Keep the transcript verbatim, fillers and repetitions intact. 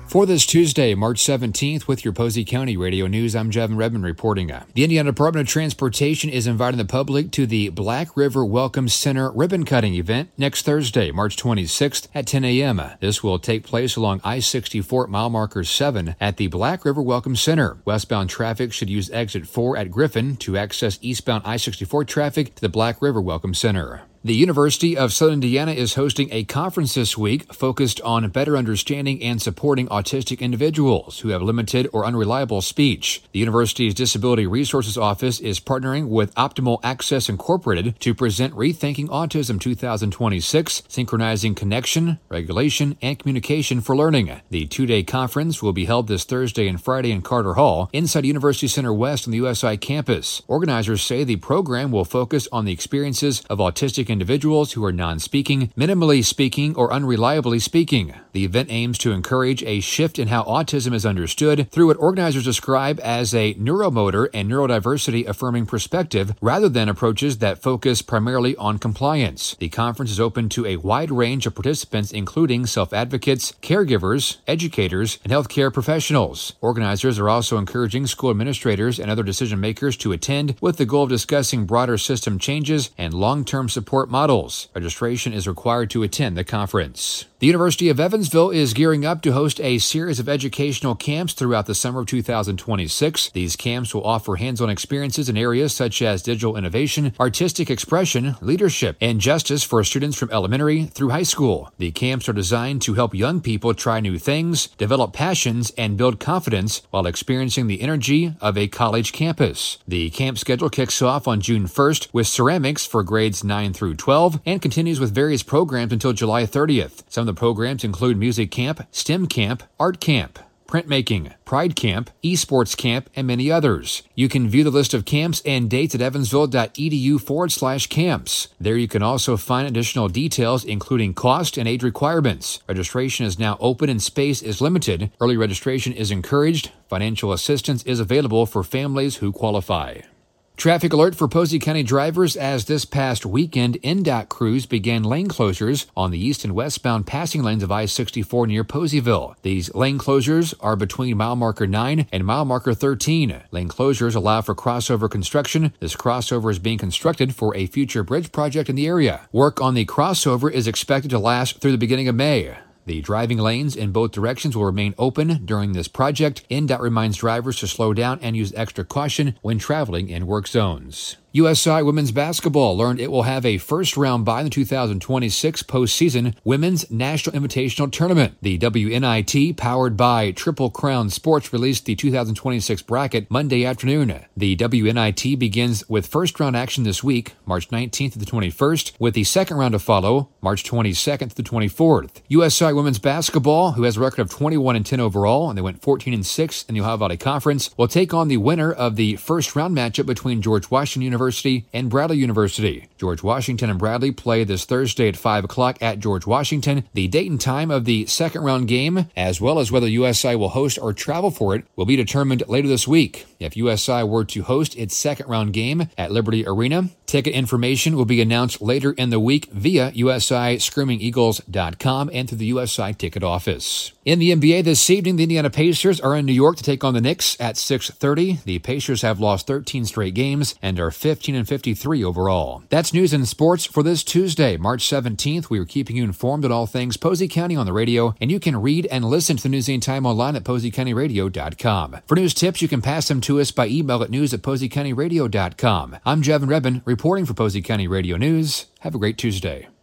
For this Tuesday, March seventeenth, with your Posey County Radio News, I'm Jevin Redmond reporting. The Indiana Department of Transportation is inviting the public to the Black River Welcome Center ribbon-cutting event next Thursday, March twenty-sixth at ten a.m. This will take place along I sixty-four at mile marker seven at the Black River Welcome Center. Westbound traffic should use exit four at Griffin to access eastbound I sixty-four traffic to the Black River Welcome Center. The University of Southern Indiana is hosting a conference this week focused on better understanding and supporting autistic individuals who have limited or unreliable speech. The university's Disability Resources Office is partnering with Optimal Access Incorporated to present Rethinking Autism twenty twenty-six, Synchronizing Connection, Regulation, and Communication for Learning. The two-day conference will be held this Thursday and Friday in Carter Hall, inside University Center West on the U S I campus. Organizers say the program will focus on the experiences of autistic individuals who are non-speaking, minimally speaking, or unreliably speaking. The event aims to encourage a shift in how autism is understood through what organizers describe as a neuromotor and neurodiversity affirming perspective rather than approaches that focus primarily on compliance. The conference is open to a wide range of participants, including self-advocates, caregivers, educators, and healthcare professionals. Organizers are also encouraging school administrators and other decision makers to attend with the goal of discussing broader system changes and long-term support models. Registration is required to attend the conference. The University of Evansville is gearing up to host a series of educational camps throughout the summer of two thousand twenty-six. These camps will offer hands-on experiences in areas such as digital innovation, artistic expression, leadership, and justice for students from elementary through high school. The camps are designed to help young people try new things, develop passions, and build confidence while experiencing the energy of a college campus. The camp schedule kicks off on June first with ceramics for grades nine through twelve and continues with various programs until July thirtieth. Some of the programs include music camp, STEM camp, art camp, printmaking, pride camp, esports camp, and many others. You can view the list of camps and dates at evansville.edu forward slash camps. There you can also find additional details, including cost and age requirements. Registration is now open and space is limited. Early registration is encouraged. Financial assistance is available for families who qualify. Traffic alert for Posey County drivers as this past weekend, N D O T crews began lane closures on the east and westbound passing lanes of I sixty-four near Poseyville. These lane closures are between mile marker nine and mile marker thirteen. Lane closures allow for crossover construction. This crossover is being constructed for a future bridge project in the area. Work on the crossover is expected to last through the beginning of May. The driving lanes in both directions will remain open during this project. N D O T reminds drivers to slow down and use extra caution when traveling in work zones. U S I Women's Basketball learned it will have a first-round bye in the two thousand twenty-six postseason Women's National Invitational Tournament. The W N I T, powered by Triple Crown Sports, released the two thousand twenty-six bracket Monday afternoon. The W N I T begins with first-round action this week, March nineteenth to the twenty-first, with the second round to follow, March twenty-second to the twenty-fourth. U S I Women's Basketball, who has a record of twenty-one and ten overall, and they went fourteen and six in the Ohio Valley Conference, will take on the winner of the first-round matchup between George Washington University University and Bradley University. George Washington and Bradley play this Thursday at five o'clock at George Washington. The date and time of the second round game, as well as whether U S I will host or travel for it, will be determined later this week. If U S I were to host its second round game at Liberty Arena, ticket information will be announced later in the week via U S I Screaming Eagles dot com and through the U S I ticket office. In the N B A this evening, the Indiana Pacers are in New York to take on the Knicks at six thirty. The Pacers have lost thirteen straight games and are fifteen and fifty-three overall. That's news and sports for this Tuesday, March seventeenth. We are keeping you informed on all things Posey County on the radio, and you can read and listen to the news anytime online at posey county radio dot com. For news tips, you can pass them to us by email at news at posey county radio dot com. I'm Jevin Redmond, reporting for Posey County Radio News. Have a great Tuesday.